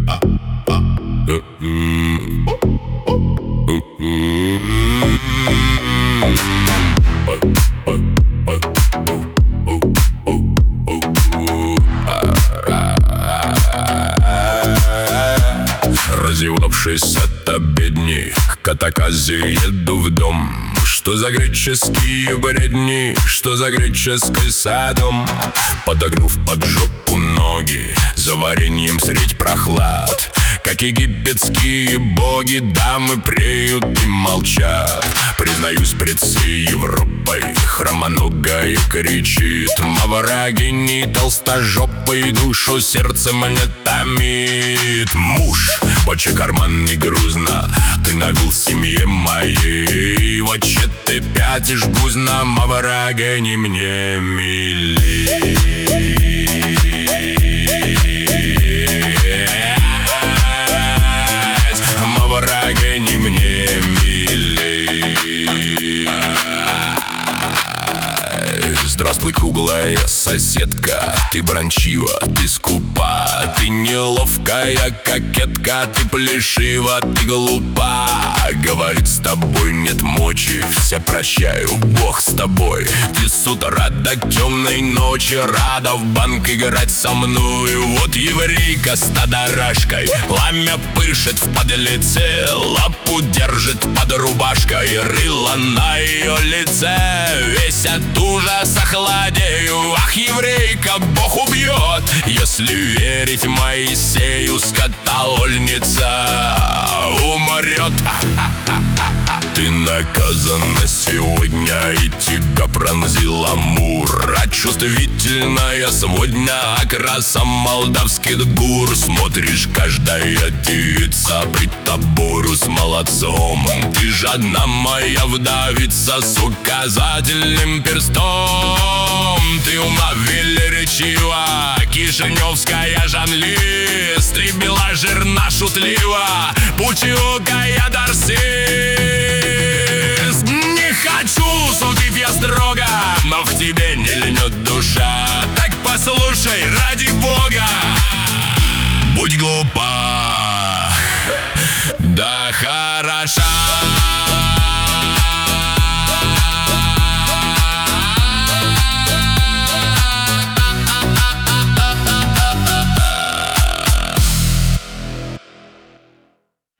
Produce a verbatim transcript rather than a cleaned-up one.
Разъевнувшись от обедни, к атаказе еду в дом. Что за греческие бредни, что за греческий садом? Подогнув под жопу ноги, за вареньем средь прохлад. Как египетские боги, дамы преют и молчат. Признаюсь пред всей Европой, хромоногая кричит: маврагини толстожопой, душу сердце мне томит. Муж, бочий карман не грузно, ты навел семье моей. Вот че ты пятишь гузно, маврагини мне милей. Маврагини мне милей. Здравствуй, круглая соседка, ты бранчива, ты скупа, ты неловкая кокетка, ты плешива, ты глупа. Говорит, с тобой нет мочи, все прощаю, Бог с тобой. Ты с утра до темной ночи рада в банк играть со мною. Вот еврейка с тодорожкой, пламя пышет в подлеце, лапу держит под рубашкой, рыло на ее лице. Весь от ужаса холодею, ах, еврейка, Бог убьет, если верить Моисею, скотовольница умрет. Ты наказана сегодня, и тебя пронзил Амур. А чувствительная сегодня окраса молдавских гур. Смотришь, каждая девица при тобору с молодцом. Ты жадна, моя вдовица, с указательным перстом. Ты ума велеречива, кишиневская жанлист. Ты бела, жирна, шутлива, путевкая дарсист. Не хочу судить я строго, но в тебе не льнет душа. Так послушай, ради Бога, будь глупа, да хороша.